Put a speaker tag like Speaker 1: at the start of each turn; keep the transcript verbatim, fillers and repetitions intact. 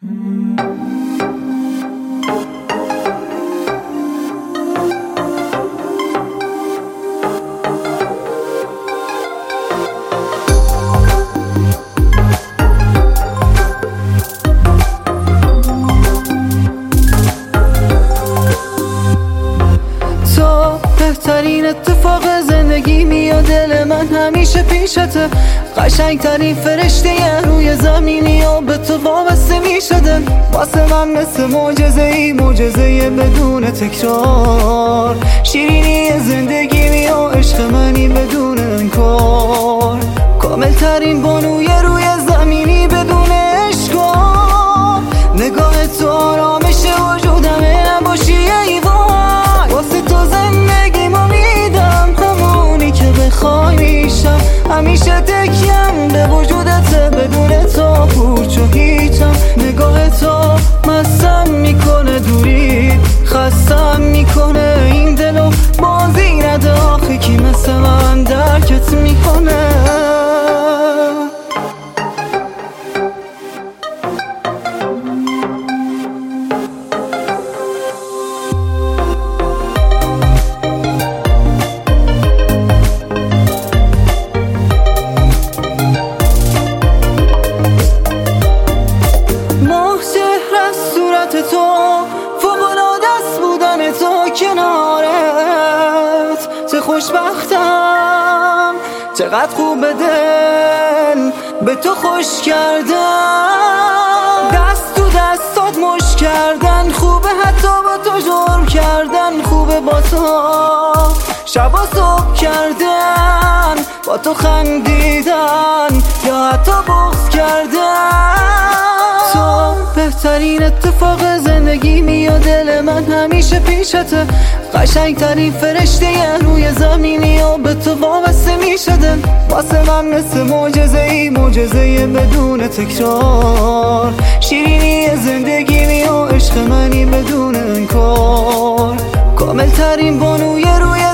Speaker 1: بهترین اتفاق زندگی میاد دل من همیشه پیشته، قشنگترین فرشته روی زمینی و به تو وابسته میشدن. واسه من مثل معجزه ای، معجزه بدون تکرار، شیرینی زندگی می و عشق منی بدون انکار، کامل ترین بانوی روی زمینی بدون اشکار. نگاه تو آرامش وجودمه، نباشی ای وای، واسه تو زندگیمو میدم، همونی که بخوای میشم، همیشه تکیم به وجودت، بدون تو پوچ و هیچم. نگاه تو مستم میکنه، دوری خستم میکنه، این دلو بازی نده آخه کی مثل من درکت میکنه. تو فوق‌العاده است بودن تو کنارت، چه خوشبختم، چقدر خوب دل به تو خوش کردن، دست تو دستات مش کردن خوبه، حتی با تو جرم کردن خوبه، با تو شبا صبح کردن، با تو خندیدن یا حتی بغض کردن. تو بهترین اتفاق زندگی میاد دل من همیشه پیشته، قشنگترین فرشته روی زمینی و به تو وابسته میشدن. واسه من مثل معجزه ای، معجزه بدون تکرار، شیرینی زندگی می و عشق منی بدون انکار، کامل ترین بانوی روی